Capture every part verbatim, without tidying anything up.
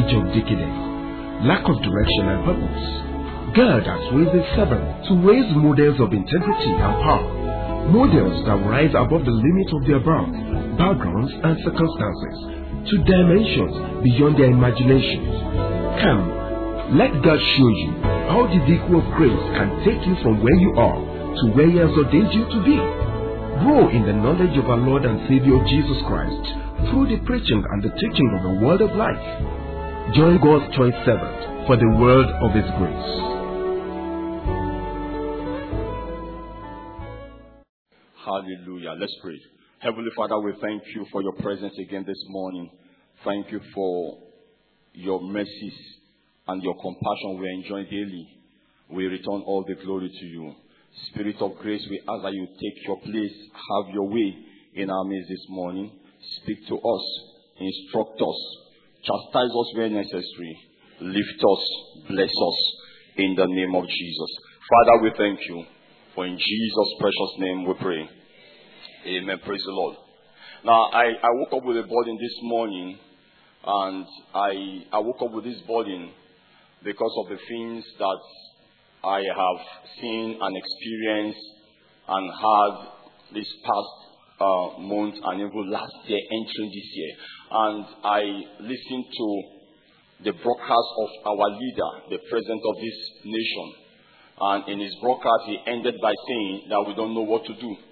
age of decadence, lack of direction and purpose, God has raised His servant to raise models of integrity and power, models that rise above the limits of their birth, backgrounds and circumstances, to dimensions beyond their imaginations. Come, let God show you how the vehicle of grace can take you from where you are to where He has ordained you to be. Grow in the knowledge of our Lord and Savior Jesus Christ through the preaching and the teaching of the Word of life. Join God's choice servant for the word of His grace. Hallelujah. Let's pray. Heavenly Father, we thank you for your presence again this morning. Thank you for your mercies and your compassion we enjoy daily. We return all the glory to you. Spirit of grace, we ask that you take your place, have your way in our midst this morning. Speak to us, instruct us, chastise us where necessary, lift us, bless us in the name of Jesus. Father, we thank you, for in Jesus' precious name we pray. Amen. Praise the Lord. Now, I, I woke up with a burden this morning, and I, I woke up with this burden because of the things that I have seen and experienced and had this past uh, month and even last year, entering this year. And I listened to the broadcast of our leader, the president of this nation. And in his broadcast, he ended by saying that we don't know what to do.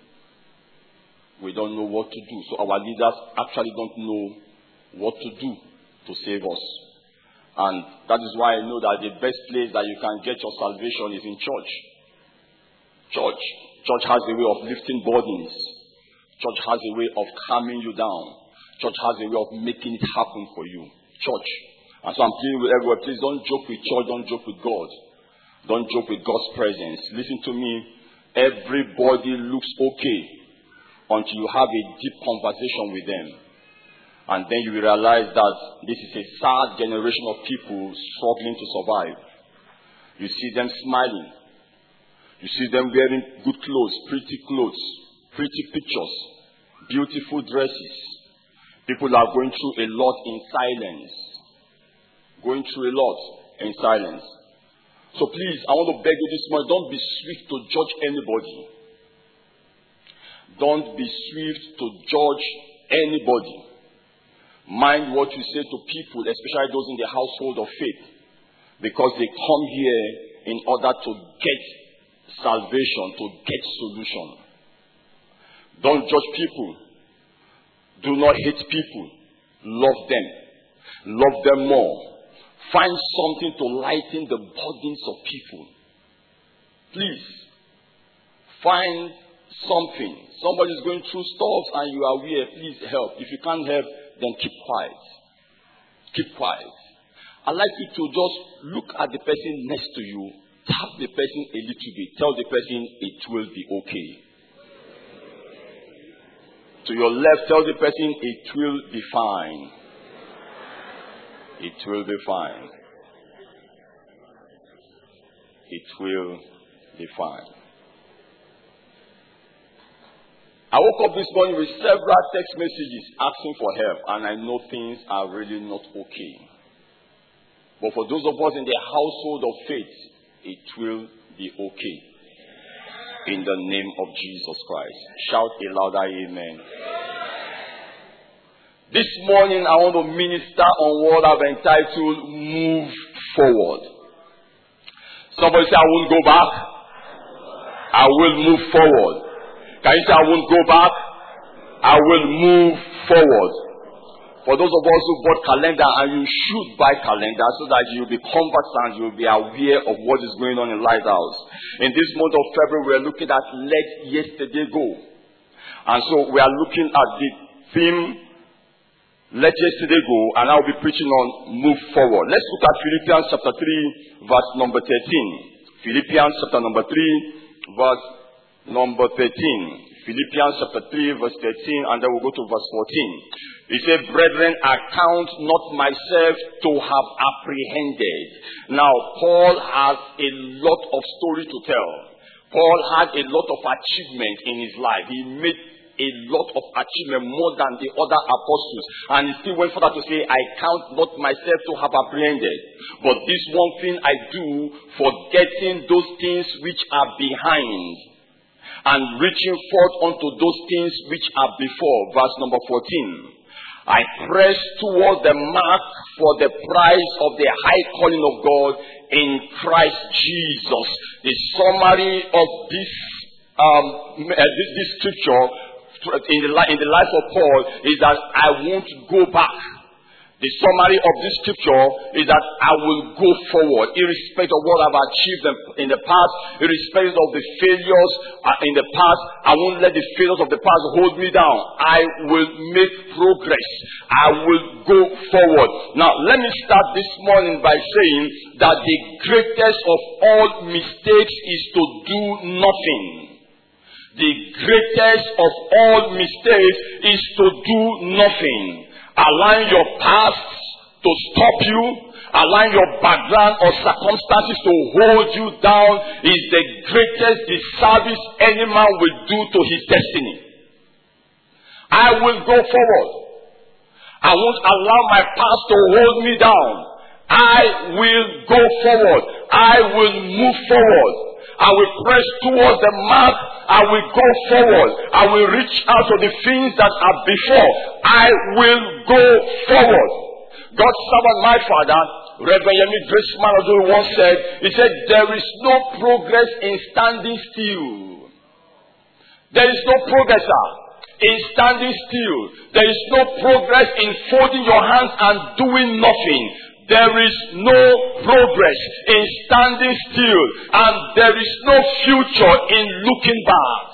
We don't know what to do. So our leaders actually don't know what to do to save us. And that is why I know that the best place that you can get your salvation is in church. Church. Church has a way of lifting burdens. Church has a way of calming you down. Church has a way of making it happen for you. Church. And so I'm pleading with everyone, please don't joke with church, don't joke with God. Don't joke with God's presence. Listen to me. Everybody looks okay until you have a deep conversation with them. And then you will realize that this is a sad generation of people struggling to survive. You see them smiling. You see them wearing good clothes, pretty clothes, pretty pictures, beautiful dresses. People are going through a lot in silence. Going through a lot in silence. So please, I want to beg you this morning, don't be swift to judge anybody. Don't be swift to judge anybody. Mind what you say to people, especially those in the household of faith, because they come here in order to get salvation, to get solution. Don't judge people. Do not hate people. Love them. Love them more. Find something to lighten the burdens of people. Please. Find something. Somebody is going through stuff and you are aware. Please help. If you can't help, then keep quiet. Keep quiet. I'd like you to just look at the person next to you. Tap the person a little bit. Tell the person it will be okay. To your left, tell the person it will be fine. It will be fine. It will be fine. I woke up this morning with several text messages asking for help, and I know things are really not okay. But for those of us in the household of faith, it will be okay. In the name of Jesus Christ. Shout a louder amen. This morning I want to minister on what I've entitled Move Forward. Somebody say, I won't go back. I will move forward. Can you say, I won't go back? I will move forward. For those of us who bought calendar, and you should buy calendar so that you'll be conversant, you'll be aware of what is going on in Lighthouse. In this month of February, we're looking at Let Yesterday Go. And so we are looking at the theme, Let Yesterday Go, and I'll be preaching on Move Forward. Let's look at Philippians chapter three, verse number thirteen. Philippians chapter number three, verse number thirteen. Philippians chapter three, verse thirteen, and then we'll go to verse fourteen. He said, Brethren, I count not myself to have apprehended. Now, Paul has a lot of story to tell. Paul had a lot of achievement in his life. He made a lot of achievement, more than the other apostles. And he still went further to say, I count not myself to have apprehended, but this one thing I do, forgetting those things which are behind, and reaching forth unto those things which are before. Verse number fourteen. I press toward the mark for the prize of the high calling of God in Christ Jesus. The summary of this um, uh, this, this scripture in the, in the life of Paul is that I won't go back. The summary of this scripture is that I will go forward, irrespective of what I've achieved in the past, irrespective of the failures in the past. I won't let the failures of the past hold me down. I will make progress. I will go forward. Now, let me start this morning by saying that the greatest of all mistakes is to do nothing. The greatest of all mistakes is to do nothing. Allowing your past to stop you, allowing your background or circumstances to hold you down is the greatest disservice any man will do to his destiny. I will go forward. I won't allow my past to hold me down. I will go forward. I will move forward. I will press towards the mark. I will go forward. I will reach out to the things that are before. I will go forward. God's servant, my father, Reverend Yemi Grace Manazo once said, he said, there is no progress in standing still. There is no progress in standing still. There is no progress in folding your hands and doing nothing. There is no progress in standing still, and there is no future in looking back.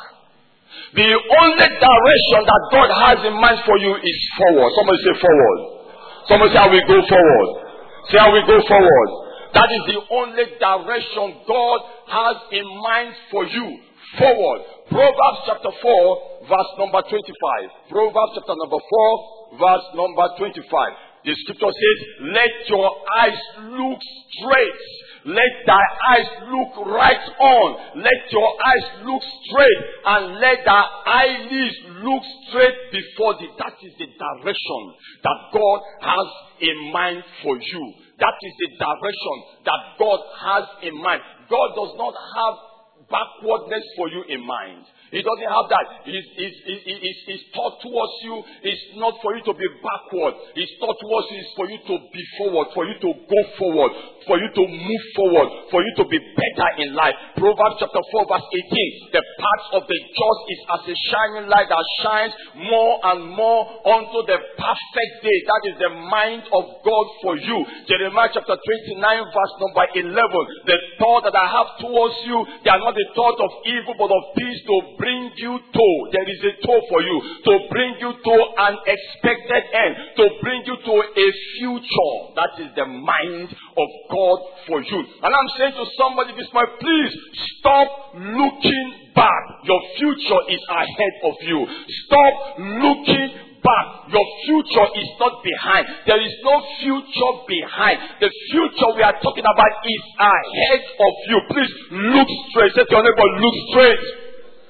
The only direction that God has in mind for you is forward. Somebody say forward. Somebody say I will go forward. Say I will go forward. That is the only direction God has in mind for you. Forward. Proverbs chapter four, verse number twenty-five. Proverbs chapter number four, verse number twenty-five. The scripture says, let your eyes look straight. Let thy eyes look right on. Let your eyes look straight. And let thy eyelids look straight before thee. That is the direction that God has in mind for you. That is the direction that God has in mind. God does not have backwardness for you in mind. He doesn't have that. His, his, his, his, his thought towards you is not for you to be backward. His thought towards you is for you to be forward, for you to go forward, for you to move forward, for you to be better in life. Proverbs chapter four verse eighteen. The path of the just is as a shining light that shines more and more unto the perfect day. That is the mind of God for you. Jeremiah chapter twenty-nine verse number eleven. The thought that I have towards you, they are not the thought of evil but of peace, to bring you to, there is a to for you, to bring you to an expected end, to bring you to a future. That is the mind of God for you. And I'm saying to somebody this morning, please stop looking back. Your future is ahead of you. Stop looking back. Your future is not behind. There is no future behind. The future we are talking about is ahead of you. Please look straight. Say to your neighbor, look straight.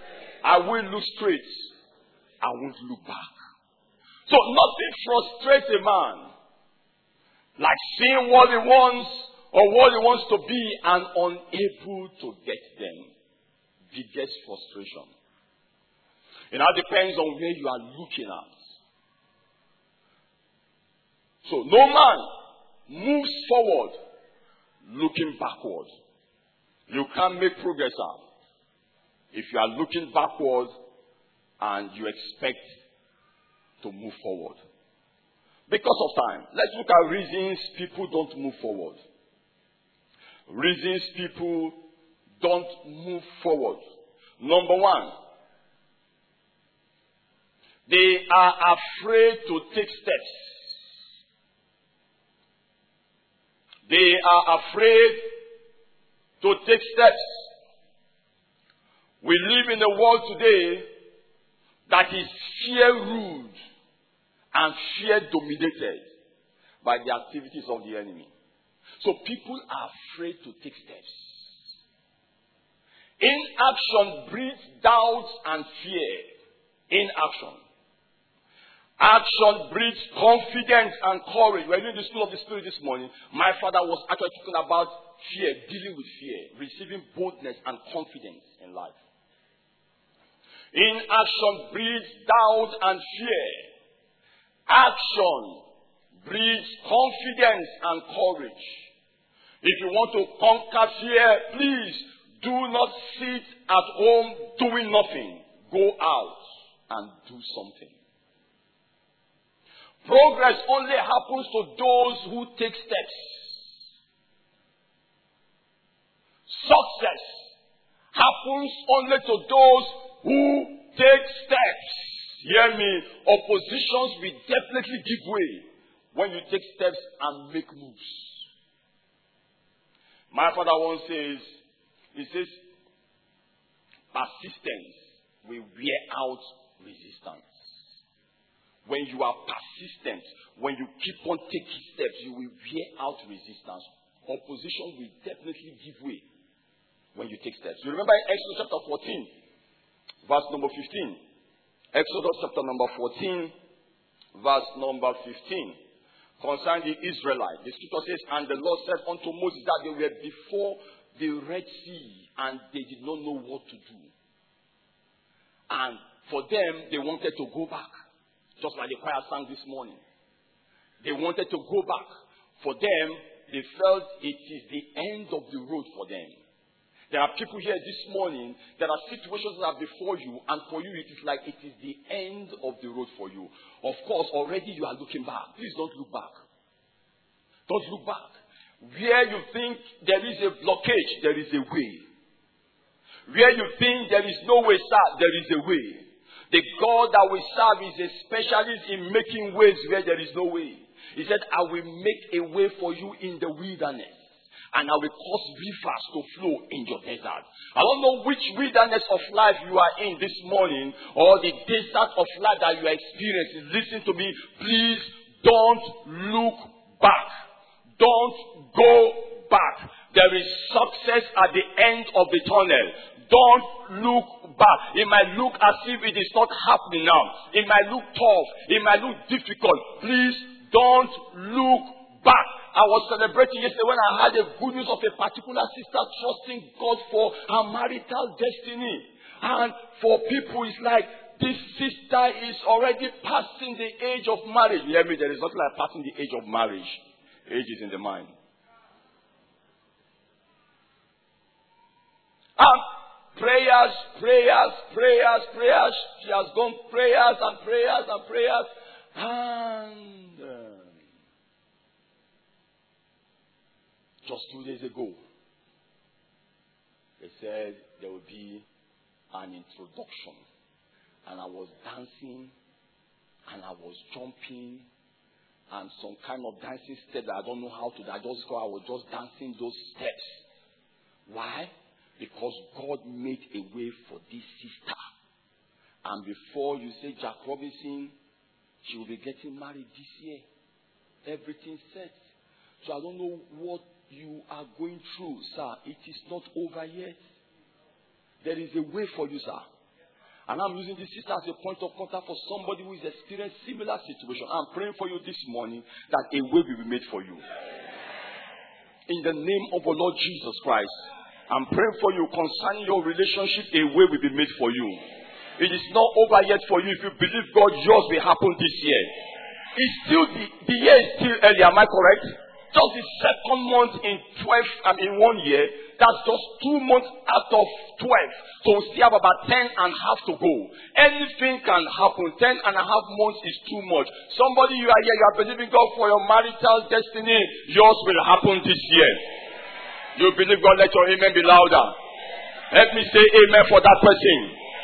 I will look straight. I won't look back. So nothing frustrates a man like seeing what he wants or what he wants to be and unable to get them. Biggest frustration. It now depends on where you are looking at. So no man moves forward looking backward. You can't make progress out if you are looking backward and you expect to move forward. Because of time, let's look at reasons people don't move forward. Reasons people don't move forward. Number one, they are afraid to take steps. They are afraid to take steps. We live in a world today that is fear-ruled and fear-dominated by the activities of the enemy. So people are afraid to take steps. Inaction breeds doubt and fear. In action. Action breeds confidence and courage. We're doing the school of the Spirit this morning. My father was actually talking about fear, dealing with fear, receiving boldness and confidence in life. Inaction breeds doubt and fear. Action breeds confidence and courage. If you want to conquer fear, please do not sit at home doing nothing. Go out and do something. Progress only happens to those who take steps. Success happens only to those who take steps. Hear me. Oppositions will definitely give way when you take steps and make moves. My father once says, he says, persistence will wear out resistance. When you are persistent, when you keep on taking steps, you will wear out resistance. Opposition will definitely give way when you take steps. You remember in Exodus chapter fourteen, verse number fifteen. Exodus chapter number fourteen, verse number fifteen. Concerning the Israelites, the scripture says, and the Lord said unto Moses that they were before the Red Sea and they did not know what to do. And for them, they wanted to go back. Just like the choir sang this morning. They wanted to go back. For them, they felt it is the end of the road for them. There are people here this morning, there are situations that are before you, and for you it is like it is the end of the road for you. Of course, already you are looking back. Please don't look back. Don't look back. Where you think there is a blockage, there is a way. Where you think there is no way, sir, there is a way. The God that we serve is a specialist in making ways where there is no way. He said, I will make a way for you in the wilderness. And I will cause rivers to flow in your desert. I don't know which wilderness of life you are in this morning, or the desert of life that you are experiencing. Listen to me. Please don't look back. Don't go back. There is success at the end of the tunnel. Don't look back. It might look as if it is not happening now. It might look tough. It might look difficult. Please don't look back. I was celebrating yesterday when I had the good news of a particular sister trusting God for her marital destiny. And for people, it's like this sister is already passing the age of marriage. You hear me? There is nothing like passing the age of marriage. Age is in the mind. And prayers, prayers, prayers, prayers. She has gone prayers and prayers and prayers. And uh, just two days ago, they said there would be an introduction. And I was dancing, and I was jumping, and some kind of dancing step that I don't know how to do. I just go, I was just dancing those steps. Why? Because God made a way for this sister. And before you say Jack Robinson, she will be getting married this year. Everything set. So I don't know what you are going through, sir. It is not over yet. There is a way for you, sir. And I'm using this sister as a point of contact for somebody who is experiencing similar situation. I'm praying for you this morning that a way will be made for you. In the name of our Lord Jesus Christ, I'm praying for you concerning your relationship, a way will be made for you. It is not over yet for you. If you believe God, yours will happen this year. It's still the, the year is still early, am I correct? Just the second month in twelve, I mean one year, that's just two months out of twelve. So we still have about ten and a half to go. Anything can happen. Ten and a half months is too much. Somebody, you are here, you are believing God for your marital destiny. Yours will happen this year. You believe God, let your amen be louder. Let me say amen for that person.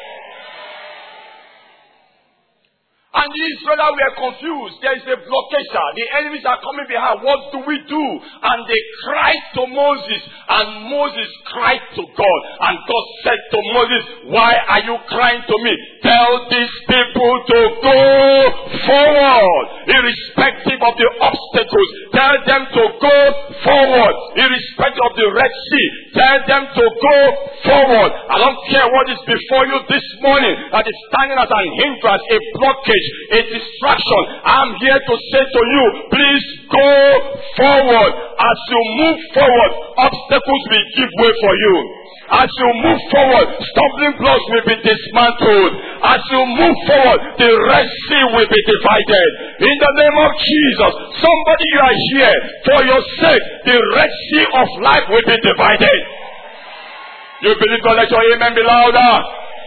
And the Israelites were confused. There is a blockage. The enemies are coming behind. What do we do? And they cried to Moses. And Moses cried to God. And God said to Moses, why are you crying to me? Tell these people to go forward. irrespective of the obstacles. Tell them to go forward, irrespective of the Red Sea. Tell them to go forward. I don't care what is before you this morning that is standing as an hindrance, a blockage, a distraction. I'm here to say to you, please go forward. As you move forward, obstacles will give way for you. As you move forward, stumbling blocks will be dismantled. As you move forward, the Red Sea will be divided. In the name of Jesus, somebody, you are here for your sake. The Red Sea of life will be divided. You believe God? Let your amen be louder.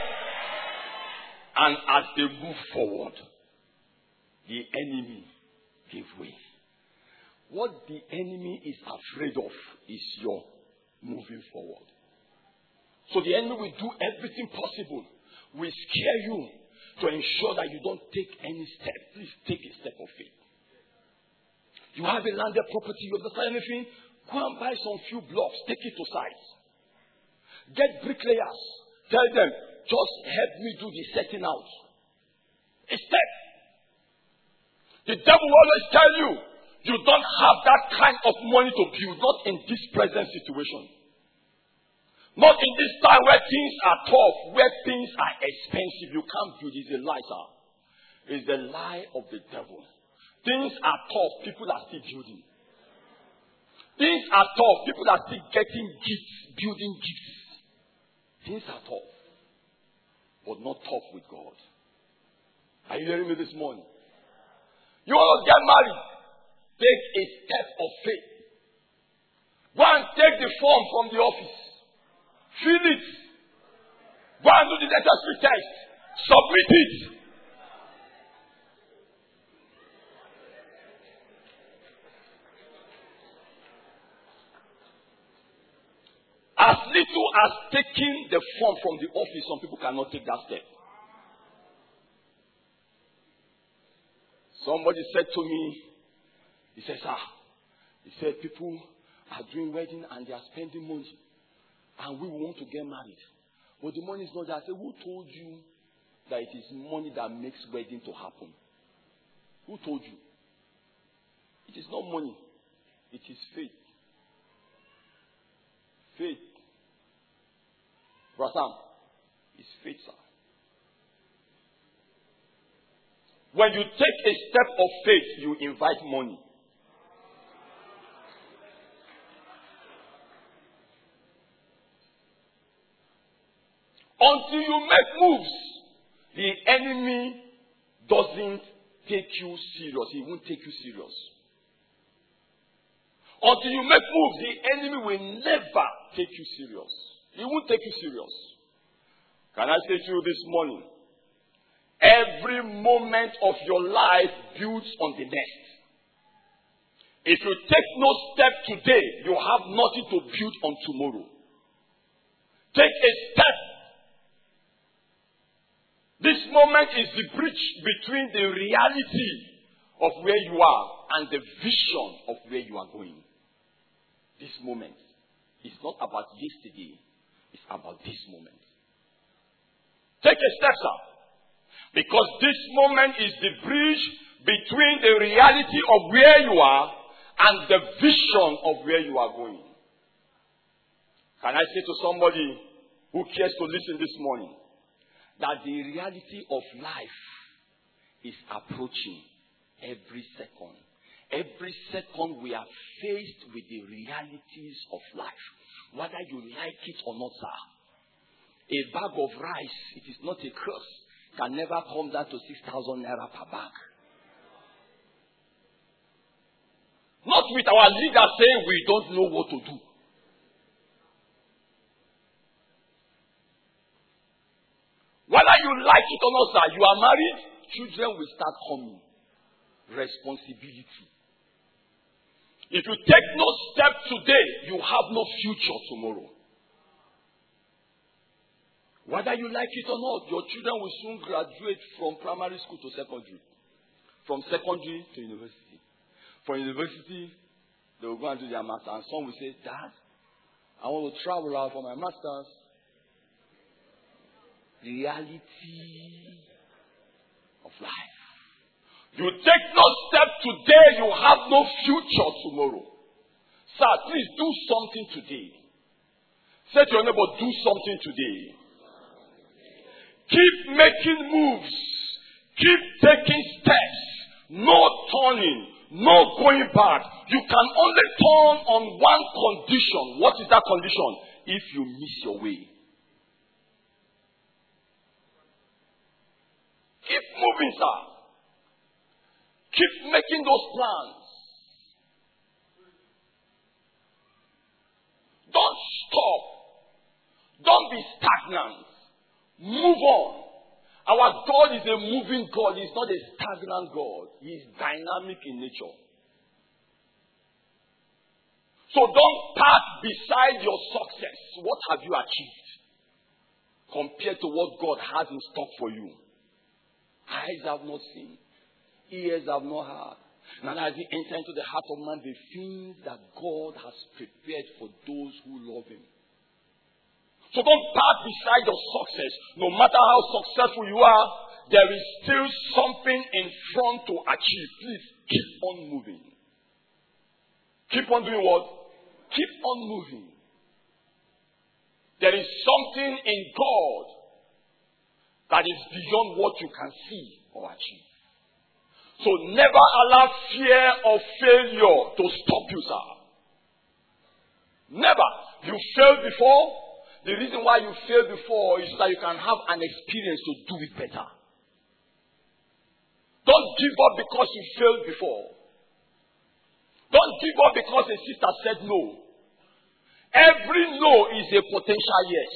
And as they move forward, the enemy give way. What the enemy is afraid of is your moving forward. So the enemy will do everything possible. Will scare you to ensure that you don't take any step. Please take a step of faith. You have a landed property, you understand anything? Go and buy some few blocks, take it to site. Get bricklayers. Tell them, just help me do the setting out. A step. The devil will always tell you, you don't have that kind of money to build, not in this present situation. Not in this time where things are tough, where things are expensive. You can't build. It's a lie, sir. It's the lie of the devil. Things are tough. People are still building. Things are tough. People are still getting gifts, building gifts. Things are tough. But not tough with God. Are you hearing me this morning? You want to get married? Take a step of faith. Go and take the form from the office. Fill it. Go and do the necessary test. Submit it. As little as taking the form from the office, some people cannot take that step. Somebody said to me, he says, ah, he said, people are doing wedding and they are spending money. And we want to get married. But the money is not there. I said, who told you that it is money that makes wedding to happen? Who told you? It is not money. It is faith. Faith. Brasam, it's faith, sir. When you take a step of faith, you invite money. Until you make moves, the enemy doesn't take you serious. He won't take you serious. Until you make moves, the enemy will never take you serious. He won't take you serious. Can I say to you this morning? Every moment of your life builds on the next. If you take no step today, you have nothing to build on tomorrow. Take a step. This moment is the bridge between the reality of where you are and the vision of where you are going. This moment is not about yesterday. It's about this moment. Take a step, sir. Because this moment is the bridge between the reality of where you are and the vision of where you are going. Can I say to somebody who cares to listen this morning that the reality of life is approaching every second. Every second we are faced with the realities of life. Whether you like it or not, sir. A bag of rice, it is not a curse, can never come down to six thousand naira per bag. Not with our leader saying we don't know what to do. Whether you like it or not, sir, you are married, children will start coming. Responsibility. If you take no step today, you have no future tomorrow. Whether you like it or not, your children will soon graduate from primary school to secondary. From secondary to university. From university, they will go and do their master's. And some will say, Dad, I want to travel out for my master's. Reality of life. You take no step today, you have no future tomorrow. Sir, please do something today. Say to your neighbor, do something today. Keep making moves. Keep taking steps. No turning. No going back. You can only turn on one condition. What is that condition? If you miss your way. Keep moving, sir. Keep making those plans. Don't stop. Don't be stagnant. Move on. Our God is a moving God. He's not a stagnant God. He is dynamic in nature. So don't park beside your success. What have you achieved compared to what God has in stock for you? Eyes have not seen. Ears have not heard. Now as he enters into the heart of man, the things that God has prepared for those who love him. So don't park beside your success. No matter how successful you are, there is still something in front to achieve. Please keep on moving. Keep on doing what? Keep on moving. There is something in God that is beyond what you can see or achieve. So never allow fear of failure to stop you, sir. Never. You failed before. The reason why you failed before is that you can have an experience to do it better. Don't give up because you failed before. Don't give up because a sister said no. Every no is a potential yes.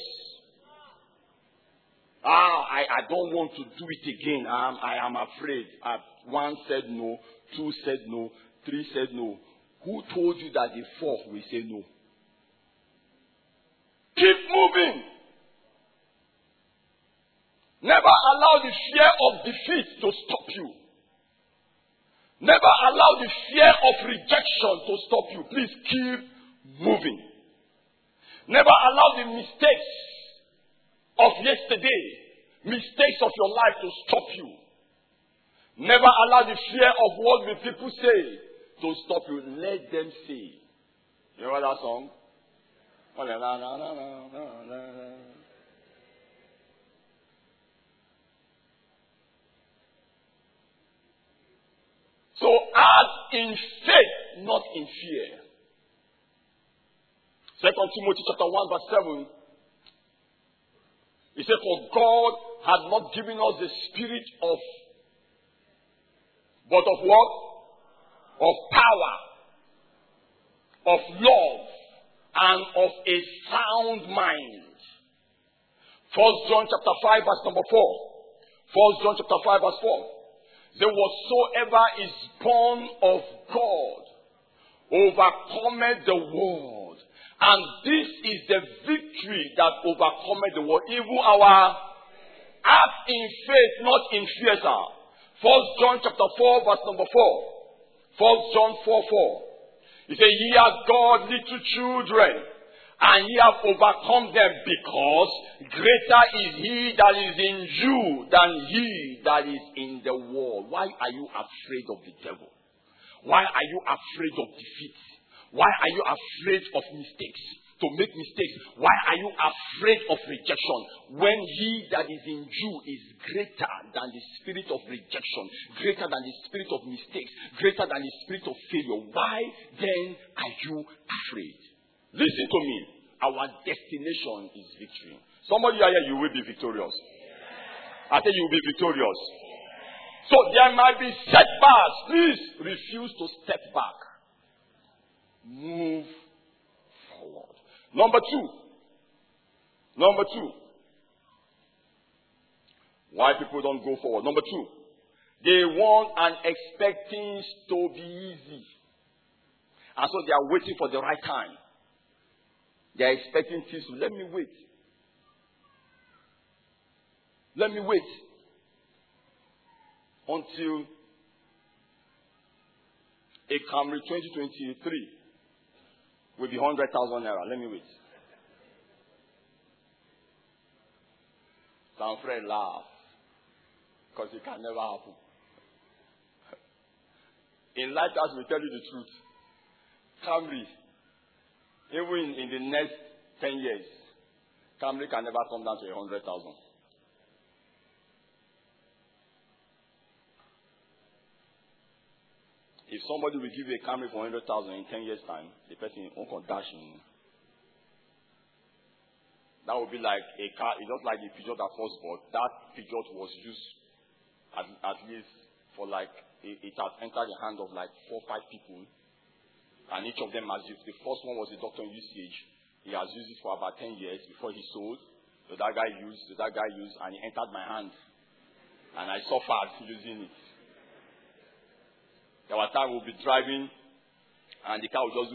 Ah, I, I don't want to do it again. I'm, I am afraid. I, one said no, two said no, three said no. Who told you that the fourth will say no? Keep moving. Never allow the fear of defeat to stop you. Never allow the fear of rejection to stop you. Please keep moving. Never allow the mistakes of yesterday, mistakes of your life to stop you. Never allow the fear of what the people say to stop you. Let them say. You know that song? So act in faith, not in fear. Second Timothy chapter one verse seven. He said, for God had not given us the spirit of, but of what? Of power, of love, and of a sound mind. First John chapter five verse number four. First John chapter five verse four. There whatsoever is born of God overcometh the world. And this is the victory that overcometh the world. Even our act in faith, not in fear, sir. First John chapter four verse number four. First John four four. He said, ye are God little children, and ye have overcome them, because greater is he that is in you than he that is in the world. Why are you afraid of the devil? Why are you afraid of defeat? Why are you afraid of mistakes? To make mistakes. Why are you afraid of rejection? When he that is in you is greater than the spirit of rejection, greater than the spirit of mistakes, greater than the spirit of failure. Why then are you afraid? Listen to me. Our destination is victory. Somebody here, you will be victorious. I say you will be victorious. So there might be setbacks. Please refuse to step back. Move forward. Number two. Number two. Why people don't go forward. Number two. They want and expect things to be easy. And so they are waiting for the right time. They are expecting things to, let me wait. Let me wait. Until a Camry twenty twenty-three will be one hundred thousand naira. Let me wait. Some friend laugh. Because it can never happen. In Lighthouse, we tell you the truth. Camry, even in, in the next ten years, Camry can never come down to a hundred thousand. If somebody will give you a Camry for one hundred thousand in ten years' time, the person won't dash in. That would be like a car. It's just like the Peugeot that first bought. That Peugeot was used at, at least for like, it, it has entered the hand of like four or five people. And each of them has used. The first one was a doctor in U C H. He has used it for about ten years before he sold. So that guy used, so that guy used, and it entered my hand. And I suffered using it. There was time we'll be driving, and the car will just do.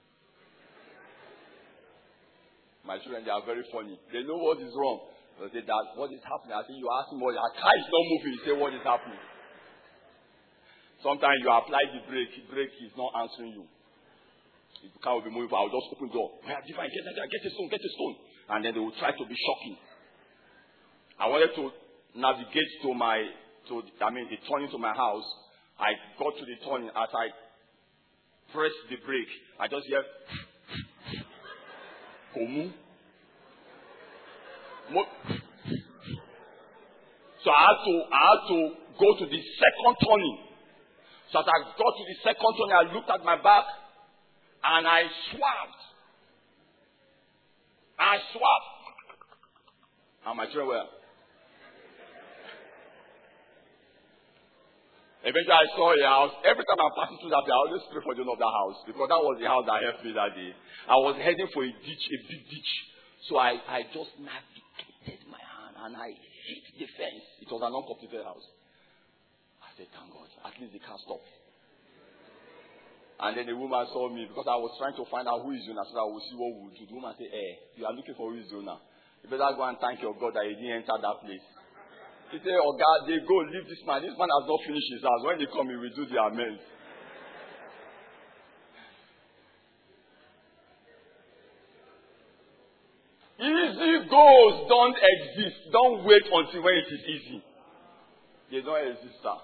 My children, they are very funny. They know what is wrong. They say, Dad, what is happening? I say, you ask me what, your car is not moving. You say, what is happening? Sometimes you apply the brake, the brake is not answering you. The car will be moving, I'll just open the door. Where are divine? Get, get a stone, get a stone. And then they will try to be shocking. I wanted to navigate to my, to I mean, the turning to my house. I got to the turning. As I pressed the brake, I just hear, Komu. So I had to, I had to go to the second turning. So as I got to the second turning, I looked at my back and I swapped. I swapped. And my children were. Eventually I saw a house. Every time I'm passing through that place, I always pray for the owner of that house. Because that was the house that helped me that day. I was heading for a ditch, a big ditch. So I, I just navigated my hand and I hit the fence. It was an uncompleted house. I said, thank God. At least the car stopped. And then the woman saw me because I was trying to find out who is Jonah so that I would see what we would do. The woman said, eh, you are looking for who is Jonah. You better go and thank your God that you didn't enter that place. He said, oh God, they go, leave this man. This man has not finished his house. When they come, he will do the amends. Easy goals don't exist. Don't wait until when it is easy. They don't exist, sir.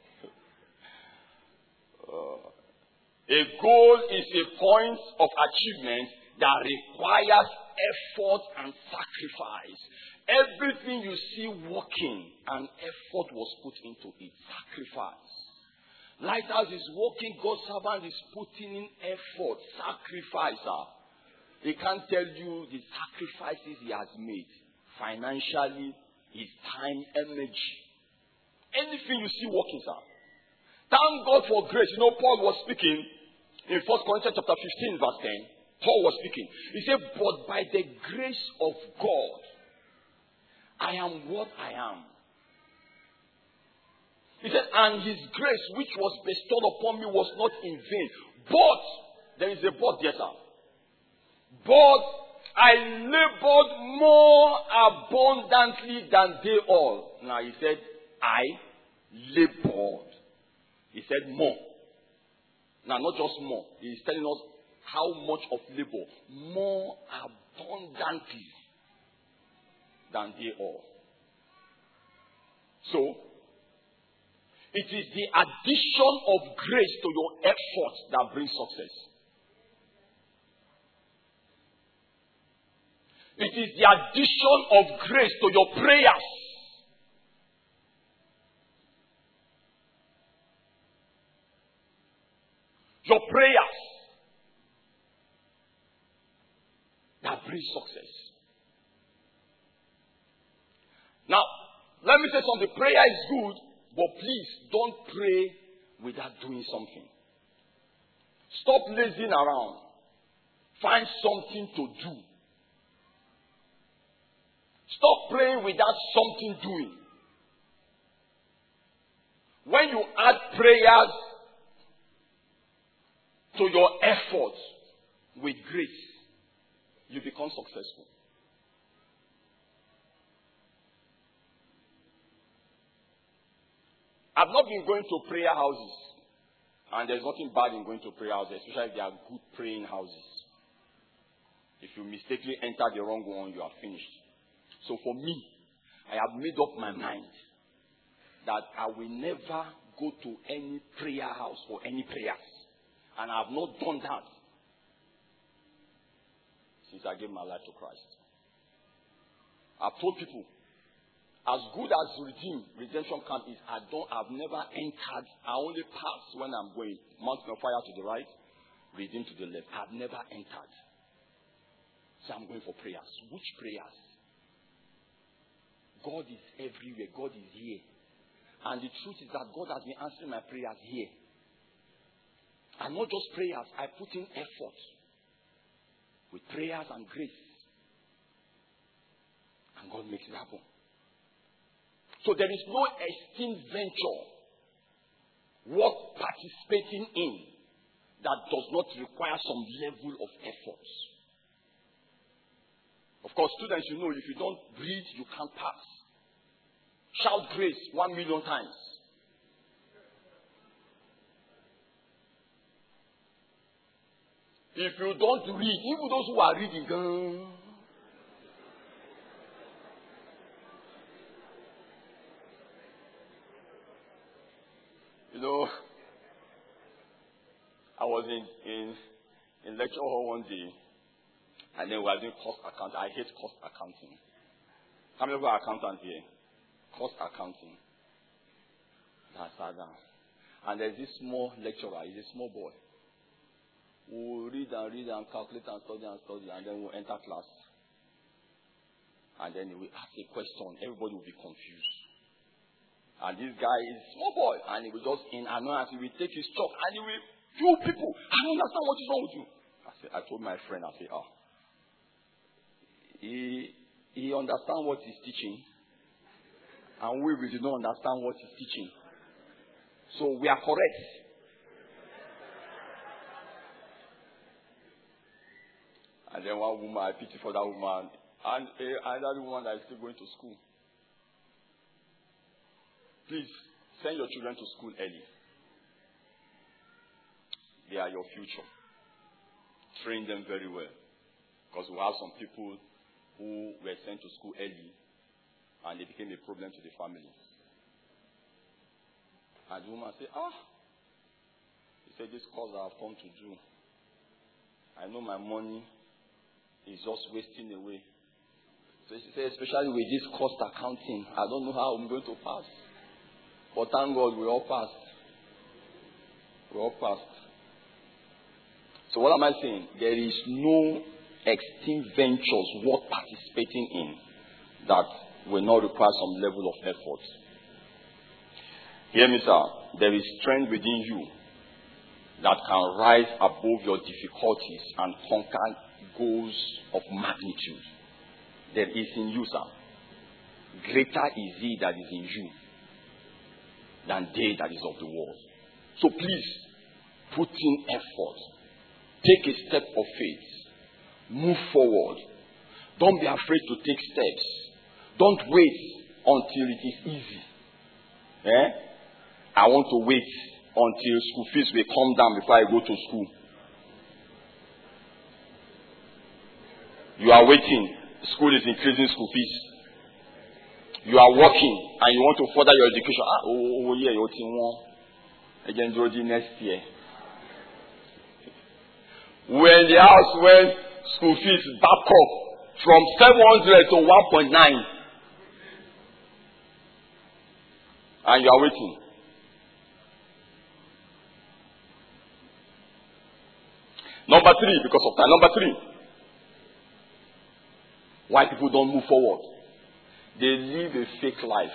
uh, a goal is a point of achievement that requires effort and sacrifice. Everything you see working, an effort was put into it. Sacrifice. Lighthouse is working, God's servant is putting in effort. Sacrifice. Sir. He can't tell you the sacrifices he has made. Financially, his time, energy. Anything you see working, sir. Thank God for grace. You know, Paul was speaking in First Corinthians chapter fifteen, verse ten. Paul was speaking. He said, but by the grace of God, I am what I am. He said, and his grace which was bestowed upon me was not in vain. But, there is a but, yes, sir. But I labored more abundantly than they all. Now he said, I labored. He said more. Now not just more. He is telling us how much of labor. More abundantly than they all. So, it is the addition of grace to your effort that brings success. It is the addition of grace to your prayers. Your prayers that brings success. Now, let me say something. Prayer is good, but please don't pray without doing something. Stop lazing around. Find something to do. Stop praying without something doing. When you add prayers to your efforts with grace, you become successful. I've not been going to prayer houses, and there's nothing bad in going to prayer houses, especially if they are good praying houses. If you mistakenly enter the wrong one, you are finished. So for me, I have made up my mind that I will never go to any prayer house for any prayers. And I have not done that since I gave my life to Christ. I've told people, as good as Redeem, redemption camp is, I don't, I've never entered. I only pass when I'm going. Mountain of Fire to the right, Redeem to the left. I've never entered. So I'm going for prayers. Which prayers? God is everywhere. God is here. And the truth is that God has been answering my prayers here. And not just prayers. I put in effort with prayers and grace. And God makes it happen. So there is no esteemed venture worth participating in that does not require some level of effort. Of course, students, you know, if you don't read, you can't pass. Shout grace one million times. If you don't read, even those who are reading, uh, you know, I was in, in, in lecture hall one day, and then we were doing cost accounting. I hate cost accounting. How many people are accountants here? Cost accounting. I sat down. And there's this small lecturer, he's a small boy. We'll read and read and calculate and study and study, and then we'll enter class. And then we ask a question, everybody will be confused. And this guy is a small boy, and he will just in annoyance, he will take his chalk, and he will few people. I don't understand what is wrong with you. I said, I told my friend, I said, ah, he he understands what he's teaching, and we we do not understand what he's teaching. So we are correct. And then one woman, I pity for that woman, and uh, another woman that is still going to school. Please send your children to school early. They are your future. Train them very well. Because we have some people who were sent to school early and they became a problem to the family. And the woman said, ah, he said, this course I have come to do, I know my money is just wasting away. So she said, especially with this cost accounting, I don't know how I'm going to pass. But thank God we all passed. We all passed. So what am I saying? There is no extreme ventures worth participating in that will not require some level of effort. Hear me, sir. There is strength within you that can rise above your difficulties and conquer goals of magnitude. There is in you, sir. Greater is he that is in you than they that is of the world. So please, put in effort. Take a step of faith. Move forward. Don't be afraid to take steps. Don't wait until it is easy. Eh? I want to wait until school fees will come down before I go to school. You are waiting. School is increasing school fees. You are working and you want to further your education. Ah, oh, oh yeah, you're again, Georgie, next year. When the house when school fees back up from seven hundred to one point nine, and you are waiting. Number three, because of time. Number three, why people don't move forward? They live a fake life.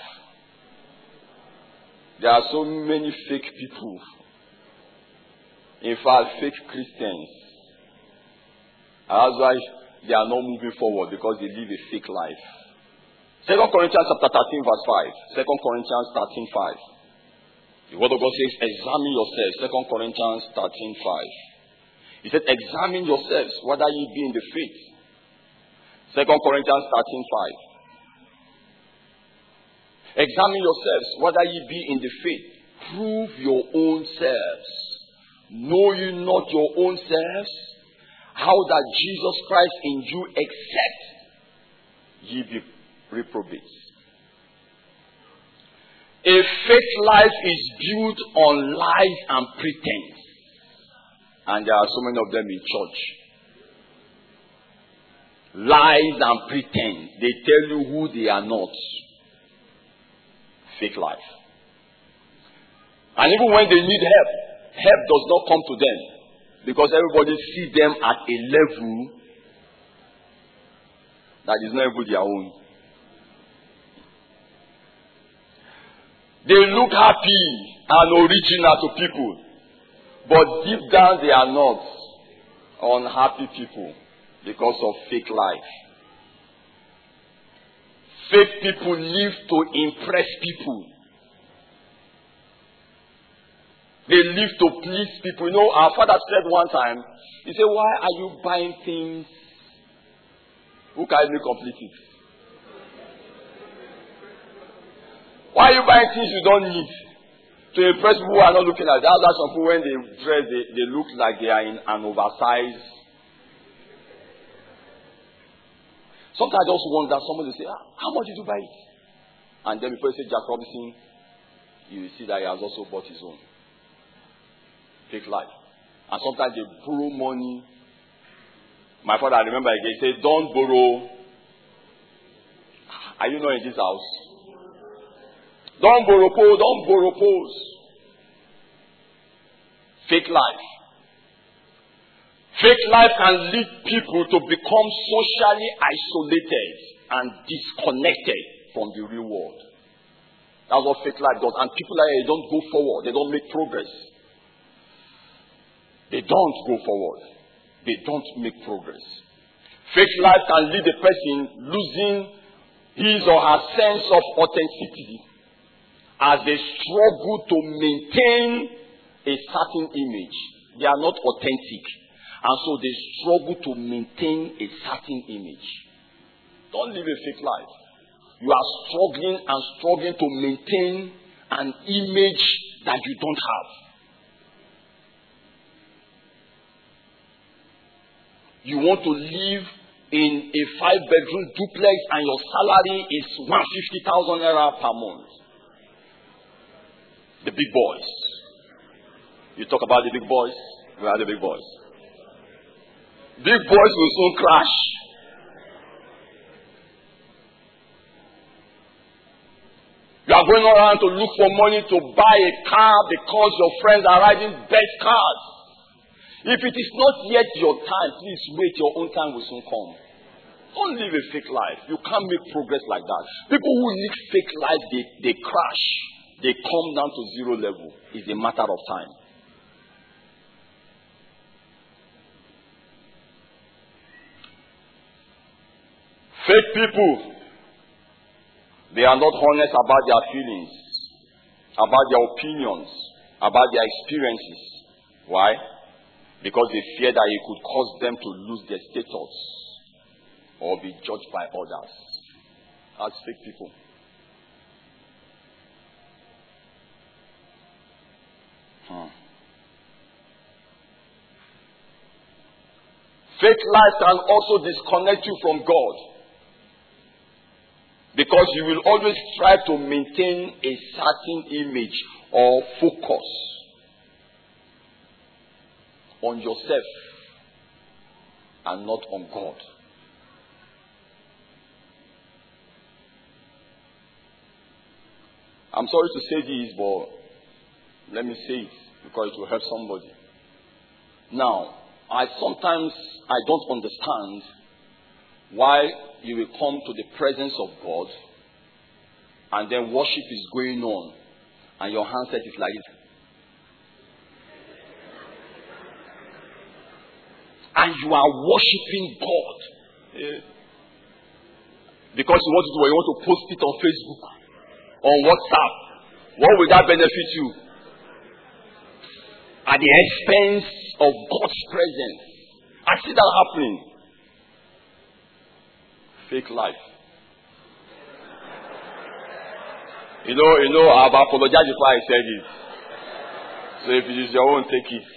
There are so many fake people. In fact, fake Christians. That's why they are not moving forward, because they live a fake life. Second Corinthians chapter thirteen verse five. Second Corinthians thirteen five. The word of God says, examine yourselves. Second Corinthians thirteen five. He said, examine yourselves whether ye be in the faith. Second Corinthians thirteen five. Examine yourselves whether ye be in the faith. Prove your own selves. Know ye not your own selves? How that Jesus Christ in you, except ye be reprobates. A fake life is built on lies and pretense. And there are so many of them in church. Lies and pretense. They tell you who they are not. Fake life. And even when they need help, help does not come to them. Because everybody sees them at a level that is not even their own. They look happy and original to people. But deep down they are not unhappy people because of fake life. Fake people live to impress people. They live to please people. You know, our father said one time, he said, why are you buying things? Who can help me complete it? Why are you buying things you don't need? To impress people who are not looking at that. That's some people when they dress, they, they look like they are in an oversized. Sometimes I also wonder, somebody will say, ah, how much did you buy it? And then before you say Jack Robinson, you will see that he has also bought his own. Fake life. And sometimes they borrow money. My father, I remember again, he said, don't borrow. Are you not in this house? Don't borrow pose, don't borrow pose. Fake life. Fake life can lead people to become socially isolated and disconnected from the real world. That's what fake life does. And people like that, they don't go forward. They don't make progress. They don't go forward. They don't make progress. Fake life can lead a person losing his or her sense of authenticity as they struggle to maintain a certain image. They are not authentic. And so they struggle to maintain a certain image. Don't live a fake life. You are struggling and struggling to maintain an image that you don't have. You want to live in a five-bedroom duplex and your salary is one hundred fifty thousand naira per month. The big boys. You talk about the big boys. We are the big boys. Big boys will soon crash. You are going around to look for money to buy a car because your friends are riding best cars. If it is not yet your time, please wait. Your own time will soon come. Don't live a fake life. You can't make progress like that. People who live fake life, they, they crash. They come down to zero level. It's a matter of time. Fake people, they are not honest about their feelings, about their opinions, about their experiences. Why? Because they fear that it could cause them to lose their status or be judged by others. That's fake people. Hmm. Fake life can also disconnect you from God. Because you will always try to maintain a certain image or focus on yourself and not on God. I'm sorry to say this, but let me say it because it will help somebody. Now, I sometimes I don't understand why you will come to the presence of God and then worship is going on and your handset is like this. And you are worshiping God. Yeah. Because you want to do what you want to post it on Facebook, on WhatsApp. What will that benefit you? At the expense of God's presence. I see that happening. Fake life. You know, you know, I've apologized before I said it. So if it is your own, take it.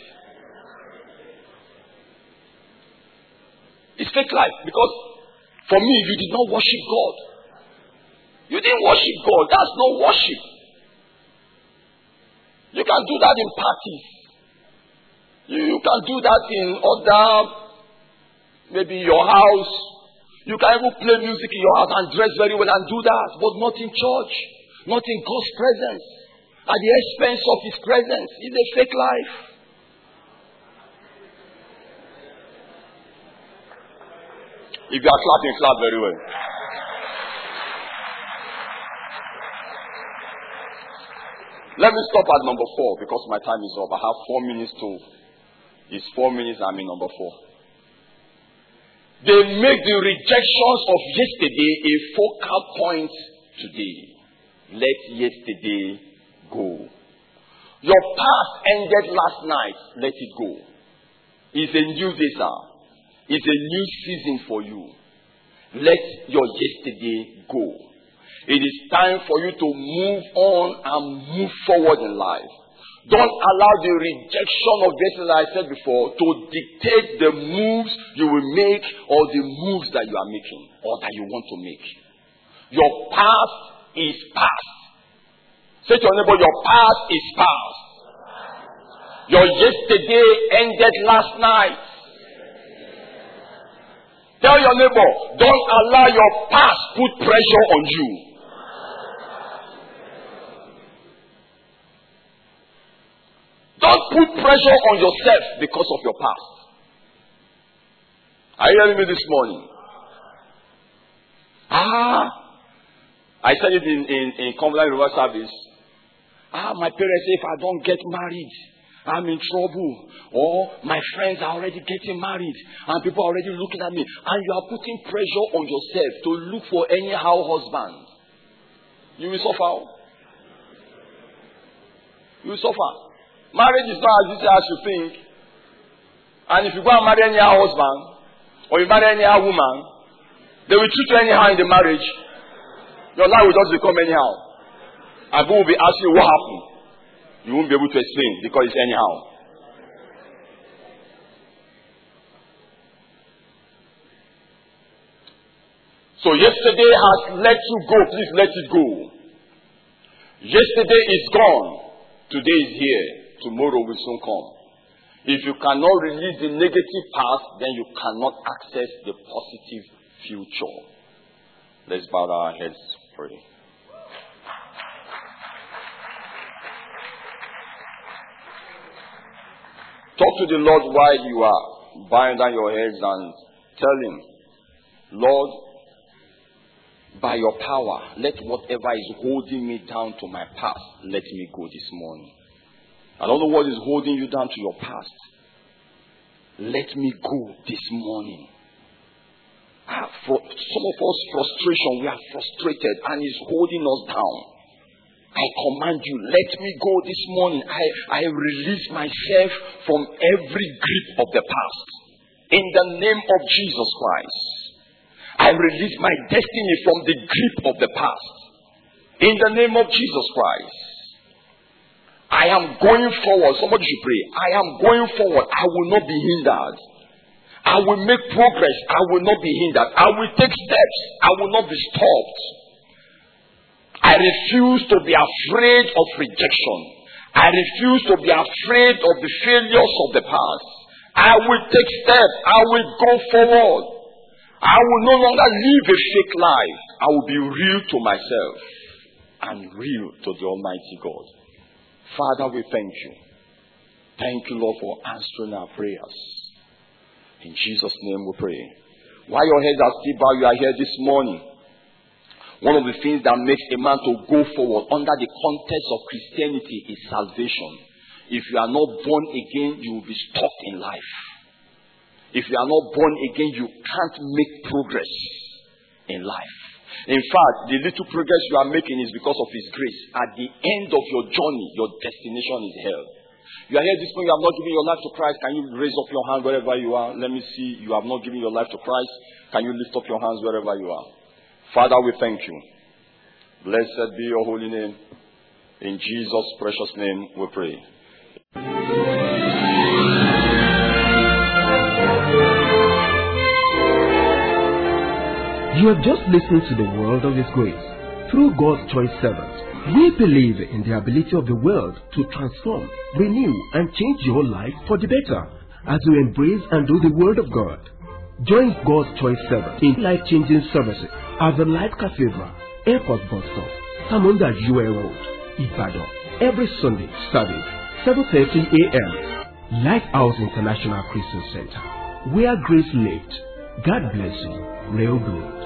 It's fake life because for me, you did not worship God. You didn't worship God. That's not worship. can do that in parties. You, you can do that in other, maybe your house. You can even play music in your house and dress very well and do that, but not in church, not in God's presence, at the expense of His presence. It's a fake life. If you are clapping, clap very well. Let me stop at number four because my time is up. I have four minutes to. It's four minutes. I'm in number four. They make the rejections of yesterday a focal point today. Let yesterday go. Your past ended last night. Let it go. It's a new day, sir. It's a new season for you. Let your yesterday go. It is time for you to move on and move forward in life. Don't allow the rejection of yesterday, I said before, to dictate the moves you will make or the moves that you are making or that you want to make. Your past is past. Say to your neighbor, your past is past. Your yesterday ended last night. Tell your neighbor, don't allow your past put pressure on you. Don't put pressure on yourself because of your past. Are you hearing me this morning? Ah, I said it in, in, in Covenant River service. Ah, my parents say if I don't get married, I'm in trouble. Or my friends are already getting married and people are already looking at me. And you are putting pressure on yourself to look for anyhow husband. You will suffer. You will suffer. Marriage is not as easy as you think. And if you go and marry anyhow husband, or you marry anyhow woman, they will treat you anyhow in the marriage. Your life will just become anyhow. And people will be asking you what happened. You won't be able to explain because it's anyhow. So yesterday has let you go. Please let it go. Yesterday is gone. Today is here. Tomorrow will soon come. If you cannot release the negative past, then you cannot access the positive future. Let's bow our heads, pray. Talk to the Lord while you are bowing down your heads and tell Him, Lord, by your power, let whatever is holding me down to my past, let me go this morning. I don't know what is holding you down to your past. Let me go this morning. Ah, for some of us, frustration, we are frustrated and it's holding us down. I command you, let me go this morning. I, I release myself from every grip of the past. In the name of Jesus Christ. I release my destiny from the grip of the past. In the name of Jesus Christ. I am going forward. Somebody should pray. I am going forward. I will not be hindered. I will make progress. I will not be hindered. I will take steps. I will not be stopped. I refuse to be afraid of rejection. I refuse to be afraid of the failures of the past. I will take steps. I will go forward. I will no longer live a fake life. I will be real to myself and real to the Almighty God. Father, we thank you. Thank you, Lord, for answering our prayers. In Jesus' name we pray. While your heads are still bowed, you are here this morning. One of the things that makes a man to go forward under the context of Christianity is salvation. If you are not born again, you will be stuck in life. If you are not born again, you can't make progress in life. In fact, the little progress you are making is because of His grace. At the end of your journey, your destination is hell. You are here this morning, you have not given your life to Christ. Can you raise up your hand wherever you are? Let me see. You have not given your life to Christ. Can you lift up your hands wherever you are? Father, we thank you. Blessed be your holy name. In Jesus' precious name we pray. You have just listened to the World of His Grace. Through God's Choice Servant, we believe in the ability of the world to transform, renew, and change your life for the better as you embrace and do the Word of God. Join God's Choice Servant in life-changing services at the Life Cathedral, Airport Bus Stop, Samunda U A Road, Ibadan, every Sunday service, seven thirty a m Lighthouse International Christian Center, where grace lived. God bless you. Real good.